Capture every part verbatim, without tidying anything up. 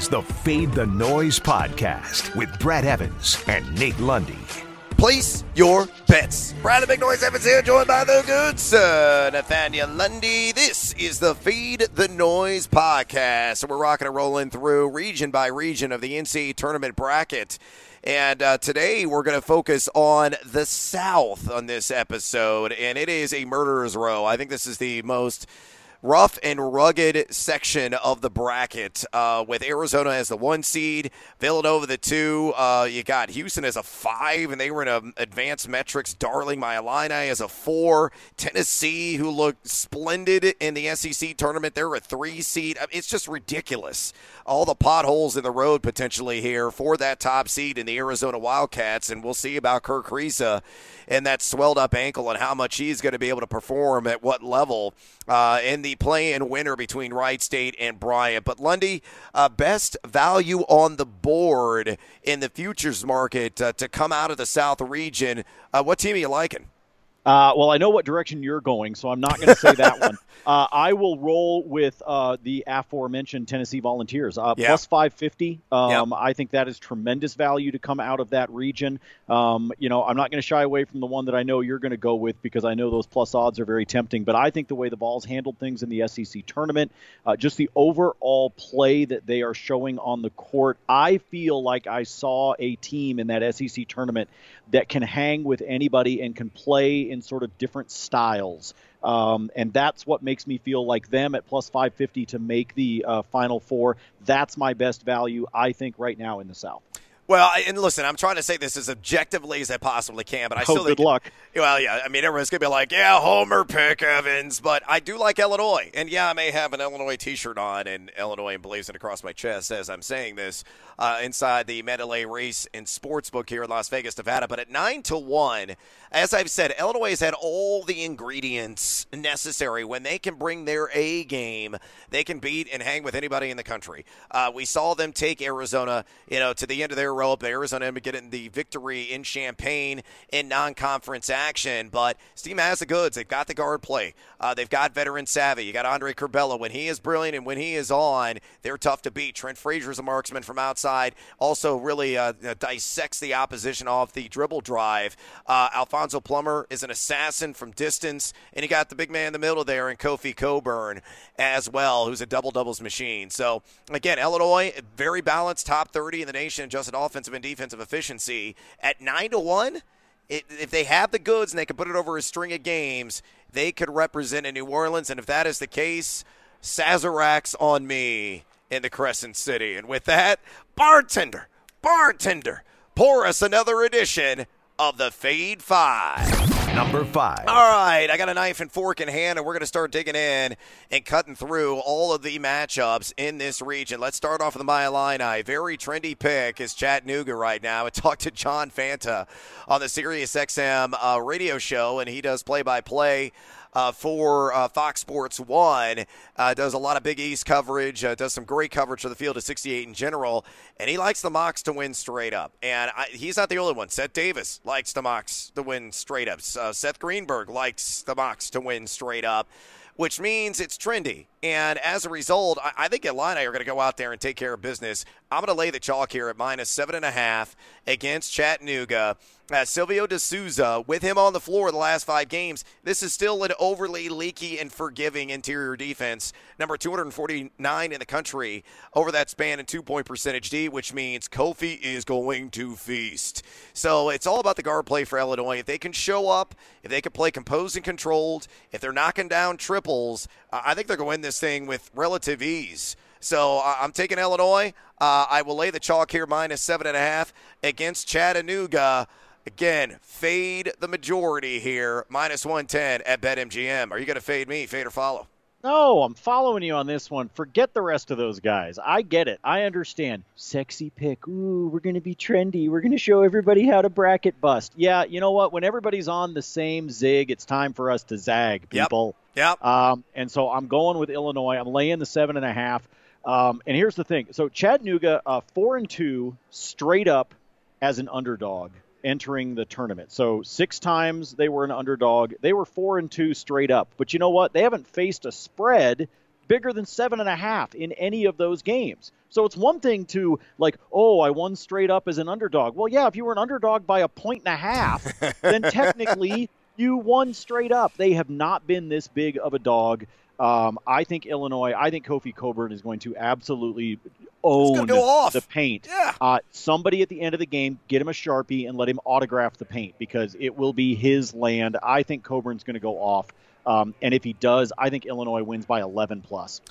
the Fade the Noise podcast with Brad Evans and Nate Lundy. Place your bets. Brad the Big Noise Evans here, joined by the good sir, Nathaniel Lundy. This is the Fade the Noise podcast. We're rocking and rolling through region by region of the N C double A tournament bracket. And uh, today we're going to focus on the South on this episode, and it is a murderer's row. I think this is the most rough and rugged section of the bracket, uh, with Arizona as the one seed, Villanova the two. Uh, you got Houston as a five, and they were in a advanced metrics. Darling My Illini as a four. Tennessee, who looked splendid in the S E C tournament, they're a three seed. I mean, it's just ridiculous. All the potholes in the road potentially here for that top seed in the Arizona Wildcats, and we'll see about Kirk Kriisa and that swelled up ankle and how much he's going to be able to perform at what level uh, in the play-in winner between Wright State and Bryant. But Lundy, uh, best value on the board in the futures market uh, to come out of the South region. Uh, what team are you liking? Uh, well, I know what direction you're going, so I'm not going to say that one. Uh, I will roll with uh, the aforementioned Tennessee Volunteers. Uh, yeah. Plus five fifty. Um, yeah. I think that is tremendous value to come out of that region. Um, you know, I'm not going to shy away from the one that I know you're going to go with because I know those plus odds are very tempting. But I think the way the Vols handled things in the S E C tournament, uh, just the overall play that they are showing on the court, I feel like I saw a team in that S E C tournament that can hang with anybody and can play in sort of different styles. Um, and that's what makes me feel like them at plus five fifty to make the uh, Final Four. That's my best value, I think, right now in the South. Well, and listen, I'm trying to say this as objectively as I possibly can, but I oh, still good think, luck. Well, yeah, I mean, everyone's going to be like, yeah, Homer pick Evans, but I do like Illinois. And, yeah, I may have an Illinois T-shirt on and Illinois emblazoned across my chest as I'm saying this uh, inside the Mandalay Race and Sportsbook here in Las Vegas, Nevada. But at nine to one, as I've said, Illinois has had all the ingredients necessary. When they can bring their A game, they can beat and hang with anybody in the country. Uh, we saw them take Arizona, you know, to the end of their rope. Arizona ended up getting the victory in Champaign in non-conference action, but this team has the goods. They've got the guard play. Uh, they've got veteran savvy. You got Andre Curbelo. When he is brilliant and when he is on, they're tough to beat. Trent Frazier's a marksman from outside. Also really uh, dissects the opposition off the dribble drive. Uh, Alfonso Plummer is an assassin from distance, and you got the big man in the middle there in Kofi Coburn as well, who's a double-doubles machine. So, again, Illinois, very balanced, top thirty in the nation, adjusted offensive and defensive efficiency. At nine to one, it, if they have the goods and they can put it over a string of games, they could represent in New Orleans. And if that is the case, Sazeracs on me in the Crescent City. And with that, bartender, bartender, pour us another edition of the Fade Five. Number five. All right, I got a knife and fork in hand, and we're going to start digging in and cutting through all of the matchups in this region. Let's start off with the My Illini. Very trendy pick is Chattanooga right now. I talked to John Fanta on the Sirius X M uh, radio show, and he does play-by-play Uh, for uh, Fox Sports one, uh, does a lot of Big East coverage, uh, does some great coverage for the field of sixty-eight in general, and he likes the Mocs to win straight up. And I, he's not the only one. Seth Davis likes the Mocs to win straight up. Uh, Seth Greenberg likes the Mocs to win straight up, which means it's trendy. And as a result, I, I think Illini are going to go out there and take care of business. I'm going to lay the chalk here at minus seven and a half against Chattanooga. Uh, Silvio De Souza, with him on the floor the last five games, this is still an overly leaky and forgiving interior defense. Number two hundred forty-nine in the country over that span in two-point percentage D, which means Kofi is going to feast. So it's all about the guard play for Illinois. If they can show up, if they can play composed and controlled, if they're knocking down triples, uh, I think they're going to win this thing with relative ease. So uh, I'm taking Illinois. Uh, I will lay the chalk here minus seven and a half against Chattanooga. Again, fade the majority here, minus one ten at BetMGM. Are you going to fade me, fade or follow? No, I'm following you on this one. Forget the rest of those guys. I get it. I understand. Sexy pick. Ooh, we're going to be trendy. We're going to show everybody how to bracket bust. Yeah, you know what? When everybody's on the same zig, it's time for us to zag, people. Yep. Yep. Um, and so I'm going with Illinois. I'm laying the seven and a half. Um, and here's the thing. So Chattanooga, uh, four and two, straight up as an underdog entering the tournament. So six times they were an underdog. They were four and two straight up. But you know what? They haven't faced a spread bigger than seven and a half in any of those games. So it's one thing to like, oh, I won straight up as an underdog. Well, yeah, if you were an underdog by a point and a half, then technically you won straight up. They have not been this big of a dog. Um, I think Illinois, I think Kofi Cockburn is going to absolutely own the paint. Yeah. Uh, somebody at the end of the game, get him a Sharpie and let him autograph the paint because it will be his land. I think Coburn's going to go off. Um, and if he does, I think Illinois wins by eleven plus.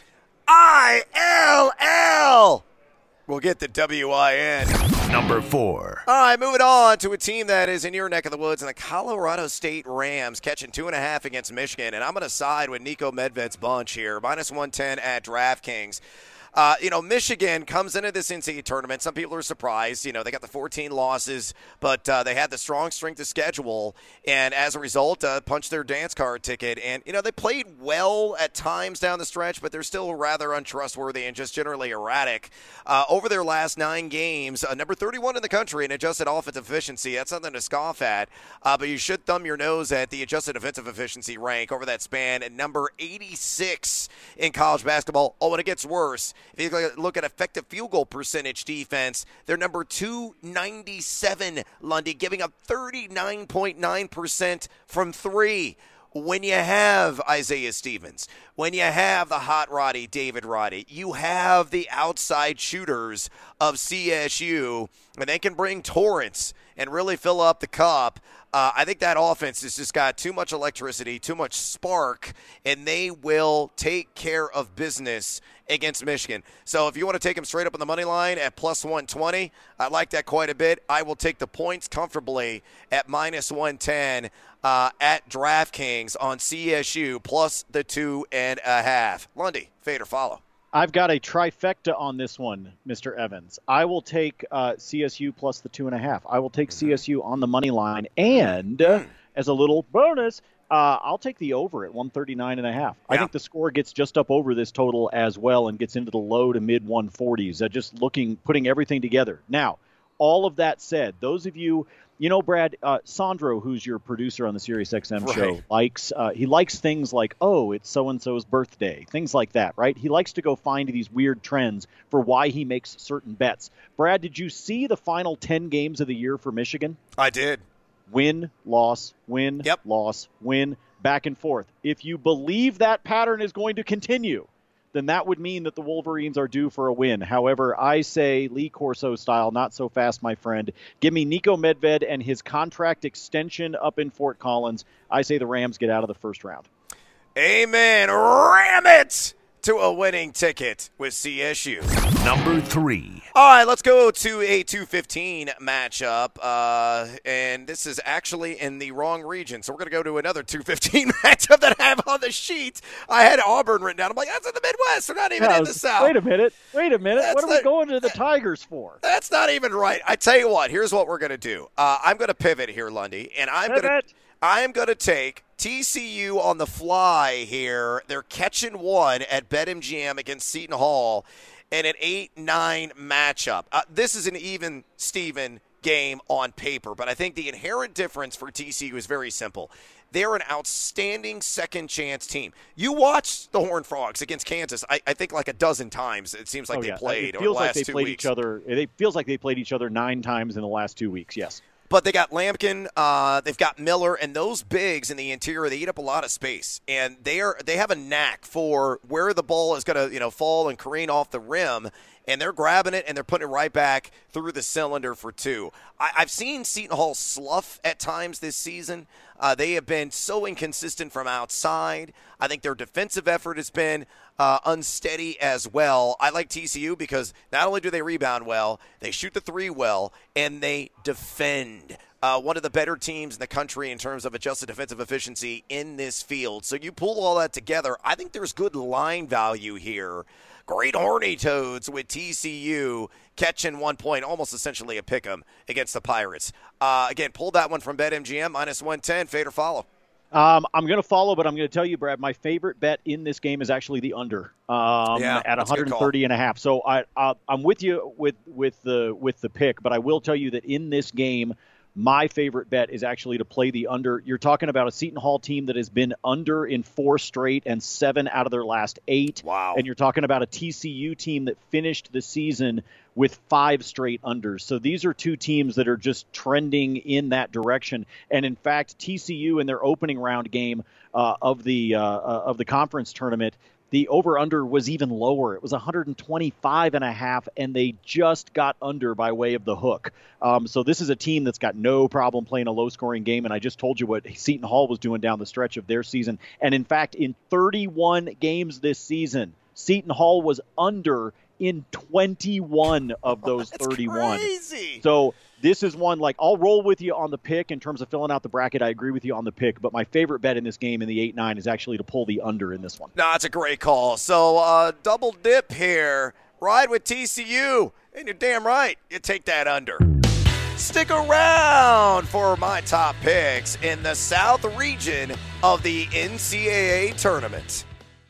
I L L. We'll get the W I N. Number four. All right, moving on to a team that is in your neck of the woods, and the Colorado State Rams catching two and a half against Michigan. And I'm going to side with Niko Medved's bunch here, minus one ten at DraftKings. Uh, you know, Michigan comes into this N C double A tournament. Some people are surprised. You know, they got the fourteen losses, but uh, they had the strong strength of schedule, and as a result, uh, punched their dance card ticket. And, you know, they played well at times down the stretch, but they're still rather untrustworthy and just generally erratic. Uh, over their last nine games, uh, number thirty-one in the country in adjusted offensive efficiency. That's something to scoff at, uh, but you should thumb your nose at the adjusted defensive efficiency rank over that span at number eighty-six in college basketball. Oh, and it gets worse. If you look at effective field goal percentage defense, they're number two ninety-seven, Lundy, giving up thirty-nine point nine percent from three. When you have Isaiah Stevens, when you have the hot Roddy, David Roddy, you have the outside shooters of C S U, and they can bring Torrance and really fill up the cup. Uh, I think that offense has just got too much electricity, too much spark, and they will take care of business against Michigan. So if you want to take them straight up on the money line at plus one twenty, I like that quite a bit. I will take the points comfortably at minus one ten uh, at DraftKings on C S U plus the two and a half. Lundy, fade or follow? I've got a trifecta on this one, Mister Evans. I will take uh, C S U plus the two and a half. I will take C S U on the money line, and uh, as a little bonus, uh, I'll take the over at one thirty-nine and a half. Yeah. I think the score gets just up over this total as well and gets into the low to mid one forties. Uh, just looking, putting everything together. Now, all of that said, those of you. You know, Brad, uh, Sandro, who's your producer on the SiriusXM right. show, likes uh, he likes things like, oh, it's so-and-so's birthday, things like that, right? He likes to go find these weird trends for why he makes certain bets. Brad, did you see the final ten games of the year for Michigan? I did. Win, loss, win, yep. loss, win, back and forth. If you believe that pattern is going to continue, then that would mean that the Wolverines are due for a win. However, I say Lee Corso style, not so fast, my friend. Give me Niko Medved and his contract extension up in Fort Collins. I say the Rams get out of the first round. Amen. Ram it to a winning ticket with C S U. Number three. All right, let's go to a two fifteen matchup, uh, and this is actually in the wrong region, so we're going to go to another two fifteen matchup that I have on the sheet. I had Auburn written down. I'm like, that's in the Midwest. They're not even yeah, in the South. Wait a minute. Wait a minute. That's what are not, we going to the Tigers for? That's not even right. I tell you what, here's what we're going to do. Uh, I'm going to pivot here, Lundy, and I'm going to I am going to take T C U on the fly here. They're catching one at BetMGM against Seton Hall in an eight nine matchup. Uh, this is an even Steven game on paper, but I think the inherent difference for T C U is very simple. They're an outstanding second-chance team. You watched the Horned Frogs against Kansas, I, I think, like a dozen times. It seems like oh, they yeah. played it over feels the like last they two played weeks. Each other, it feels like they played each other nine times in the last two weeks, yes. But they got Lampkin, uh, they've got Miller, and those bigs in the interior, they eat up a lot of space. And they are they have a knack for where the ball is going to you know fall and careen off the rim, and they're grabbing it and they're putting it right back through the cylinder for two. I, I've seen Seton Hall slough at times this season. Uh, they have been so inconsistent from outside. I think their defensive effort has been uh, unsteady as well. I like T C U because not only do they rebound well, they shoot the three well, and they defend. Uh, one of the better teams in the country in terms of adjusted defensive efficiency in this field. So you pull all that together, I think there's good line value here. Great horny toads with T C U catching one point, almost essentially a pick 'em against the Pirates. Uh, again, pulled that one from BetMGM, minus one ten. Fade or follow? Um, I'm going to follow, but I'm going to tell you, Brad, my favorite bet in this game is actually the under um, yeah, at one thirty and a half. So I, I, I'm with you with with the with the pick, but I will tell you that in this game, My favorite bet is actually to play the under. You're talking about a Seton Hall team that has been under in four straight and seven out of their last eight. Wow. And you're talking about a T C U team that finished the season with five straight unders. So these are two teams that are just trending in that direction. And in fact, T C U in their opening round game uh, of the uh, uh, of the conference tournament, the over-under was even lower. It was one twenty-five and a half, and they just got under by way of the hook. Um, so this is a team that's got no problem playing a low-scoring game, and I just told you what Seton Hall was doing down the stretch of their season. And in fact, in thirty-one games this season, Seton Hall was under in twenty-one of those That's thirty-one. Crazy. So this is one, like, I'll roll with you on the pick in terms of filling out the bracket. I agree with you on the pick, but my favorite bet in this game in the eight nine is actually to pull the under in this one. No, it's a great call. So uh, double dip here. Ride with T C U. And you're damn right. You take that under. Stick around for my top picks in the South region of the N C double A tournament.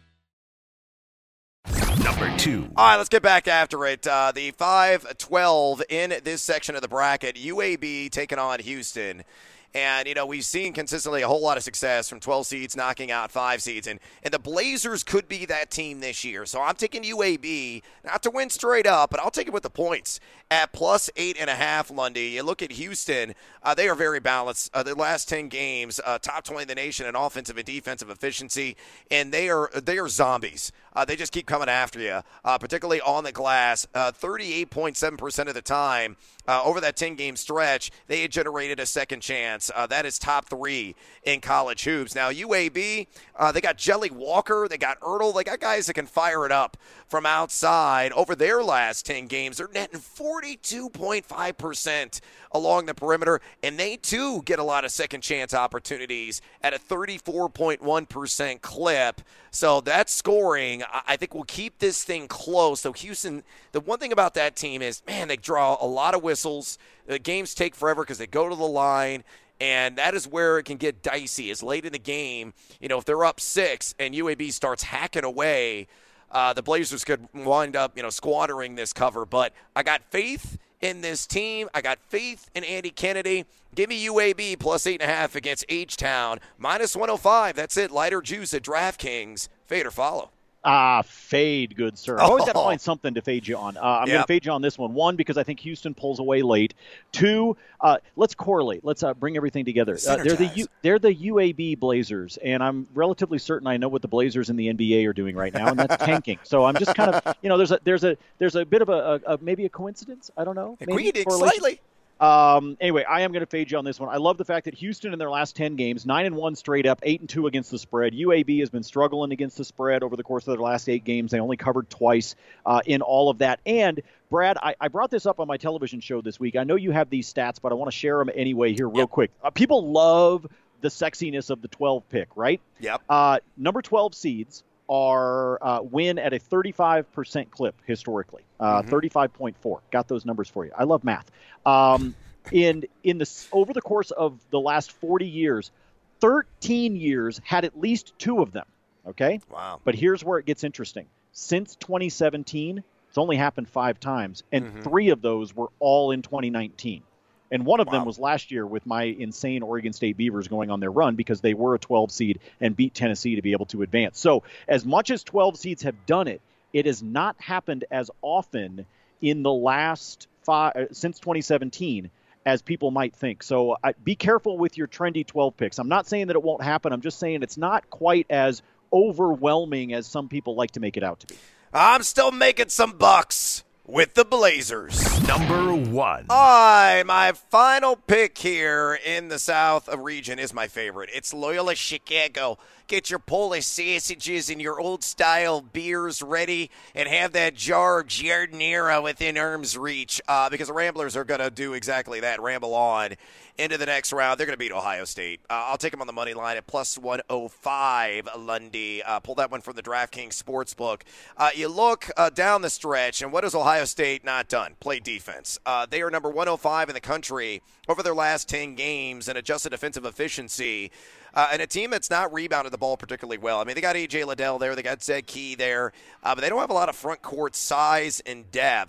Number two. All right, let's get back after it. Uh, the five twelve in this section of the bracket, U A B taking on Houston. And, you know, we've seen consistently a whole lot of success from twelve seeds knocking out five seeds. And, and the Blazers could be that team this year. So I'm taking U A B, not to win straight up, but I'll take it with the points at plus eight and a half, Lundy. You look at Houston, uh, they are very balanced. Uh, their last ten games, uh, top twenty in the nation in offensive and defensive efficiency. And they are they are zombies. Uh, they just keep coming after you, uh, particularly on the glass. Uh, thirty-eight point seven percent of the time uh, over that ten-game stretch, they had generated a second chance. Uh, that is top three in college hoops. Now, U A B, uh, they got Jelly Walker, they got Ertl, they got guys that can fire it up from outside. Over their last ten games, they're netting forty-two point five percent along the perimeter, and they, too, get a lot of second chance opportunities at a thirty-four point one percent clip. So that scoring, I think, will keep this thing close. So Houston, the one thing about that team is, man, they draw a lot of whistles. The games take forever because they go to the line. And that is where it can get dicey. Is late in the game, you know, if they're up six and U A B starts hacking away, uh, the Blazers could wind up, you know, squandering this cover. But I got faith in this team. I got faith in Andy Kennedy. Give me U A B plus eight and a half against H-Town. Minus one oh five. That's it. Lighter juice at DraftKings. Fade or follow. Ah, fade, good sir. I always got to find something to fade you on. Uh, I'm Yep. going to fade you on this one. One, because I think Houston pulls away late. Two, uh, let's correlate. Let's uh, bring everything together. Uh, they're the U- they're the U A B Blazers, and I'm relatively certain I know what the Blazers in the N B A are doing right now, and that's tanking. So I'm just kind of, you know, there's a there's a there's a bit of a, a, a maybe a coincidence. I don't know. Maybe Agreed, correlation. slightly. Um, anyway, I am going to fade you on this one. I love the fact that Houston in their last ten games, nine and one straight up, eight and two against the spread. U A B has been struggling against the spread over the course of their last eight games. They only covered twice uh, in all of that. And Brad, I, I brought this up on my television show this week. I know you have these stats, but I want to share them anyway here real Yep. quick. Uh, people love the sexiness of the twelve pick, right? Yep. Uh, number twelve seeds are uh, win at a thirty-five percent clip historically, uh, Mhm. thirty-five point four. Got those numbers for you. I love math. Um, in in the over the course of the last forty years, thirteen years had at least two of them. Okay. Wow. But here's where it gets interesting. Since twenty seventeen, it's only happened five times, and Mhm. three of those were all in twenty nineteen. And one of Wow. them was last year with my insane Oregon State Beavers going on their run because they were a twelve seed and beat Tennessee to be able to advance. So as much as twelve seeds have done it, it has not happened as often in the last five uh, since twenty seventeen as people might think. So uh, be careful with your trendy twelve picks. I'm not saying that it won't happen. I'm just saying it's not quite as overwhelming as some people like to make it out to be. I'm still making some bucks with the Blazers. Number one. All right, my final pick here in the South region is my favorite. It's Loyola Chicago. Get your Polish sausages and your old-style beers ready and have that jar of Giardiniera within arm's reach uh, because the Ramblers are going to do exactly that, ramble on into the next round. They're going to beat Ohio State. Uh, I'll take them on the money line at plus one oh five, Lundy. Uh, pull that one from the DraftKings Sportsbook. Uh, you look uh, down the stretch, and what has Ohio State not done? Play defense. Uh, they are number one oh five in the country over their last ten games in adjusted defensive efficiency. Uh, and a team that's not rebounded the ball particularly well. I mean, they got A J Liddell there. They got Zed Key there. Uh, but they don't have a lot of front court size and depth.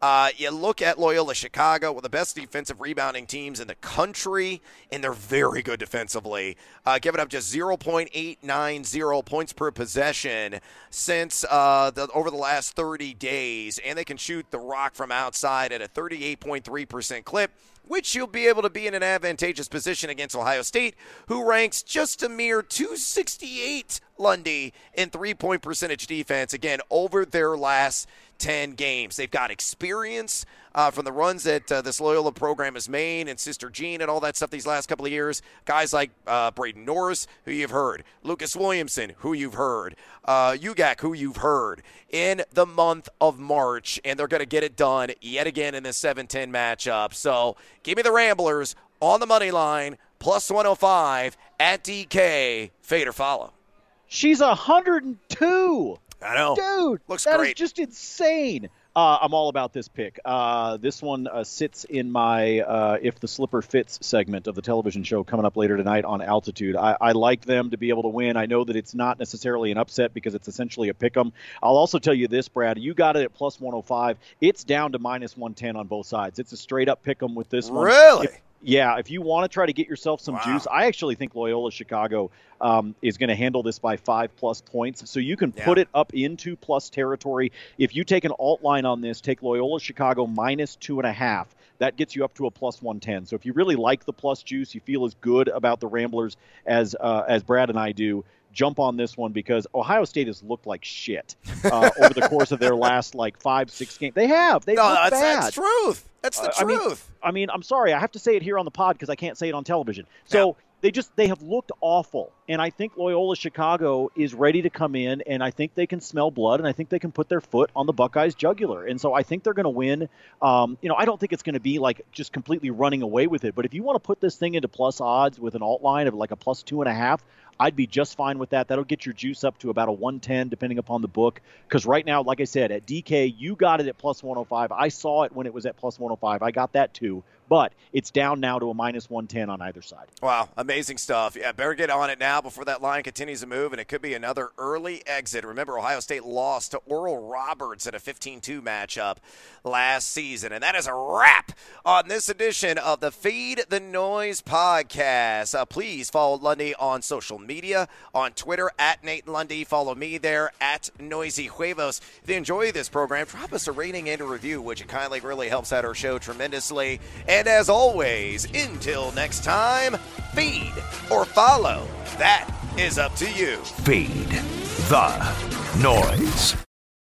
Uh, you look at Loyola Chicago, one of the best defensive rebounding teams in the country, and they're very good defensively, uh, giving up just zero point eight nine zero points per possession since uh, the, over the last thirty days, and they can shoot the rock from outside at a thirty-eight point three percent clip, which you'll be able to be in an advantageous position against Ohio State, who ranks just a mere two sixty-eight, Lundy, in three-point percentage defense, again, over their last ten games. They've got experience uh, from the runs that uh, this Loyola program has made, and Sister Jean and all that stuff these last couple of years. Guys like uh, Braden Norris, who you've heard, Lucas Williamson, who you've heard, uh, Ugak, who you've heard, in the month of March, and they're going to get it done yet again in this seven ten matchup. So give me the Ramblers on the money line, plus one oh five at D K. Fade or follow. She's one hundred two. I know. Dude, looks that great. is just insane. Uh, I'm all about this pick. Uh, this one uh, sits in my uh, If the Slipper Fits segment of the television show coming up later tonight on Altitude. I, I like them to be able to win. I know that it's not necessarily an upset because it's essentially a pick 'em. I'll also tell you this, Brad. You got it at plus one oh five. It's down to minus one ten on both sides. It's a straight up pick 'em with this one. Really? If, Yeah, if you want to try to get yourself some wow. juice, I actually think Loyola Chicago um, is going to handle this by five plus points. So you can yeah. put it up into plus territory. If you take an alt line on this, take Loyola Chicago minus two and a half. That gets you up to a plus one ten. So if you really like the plus juice, you feel as good about the Ramblers as uh, as Brad and I do, jump on this one because Ohio State has looked like shit uh, over the course of their last like five, six games. They have. They no, look that's, bad. that's truth. That's the uh, truth. I mean, I mean, I'm sorry. I have to say it here on the pod because I can't say it on television. So yeah. they just they have looked awful. And I think Loyola Chicago is ready to come in, and I think they can smell blood, and I think they can put their foot on the Buckeyes' jugular. And so I think they're going to win. Um, you know, I don't think it's going to be like just completely running away with it. But if you want to put this thing into plus odds with an alt line of like a plus two and a half, I'd be just fine with that. That'll get your juice up to about a one ten, depending upon the book. Because right now, like I said, at D K, you got it at plus one oh five. I saw it when it was at plus one oh five. I got that too. But it's down now to a minus one ten on either side. Wow, amazing stuff. Yeah, better get on it now before that line continues to move, and it could be another early exit. Remember, Ohio State lost to Oral Roberts in a fifteen two matchup last season. And that is a wrap on this edition of the Feed the Noise podcast. Uh, please follow Lundy on social media, on Twitter, at Nate Lundy. Follow me there, at Noisy Huevos. If you enjoy this program, drop us a rating and a review, which it kindly really helps out our show tremendously. And as always, until next time, feed or follow. That is up to you. Feed the Noise.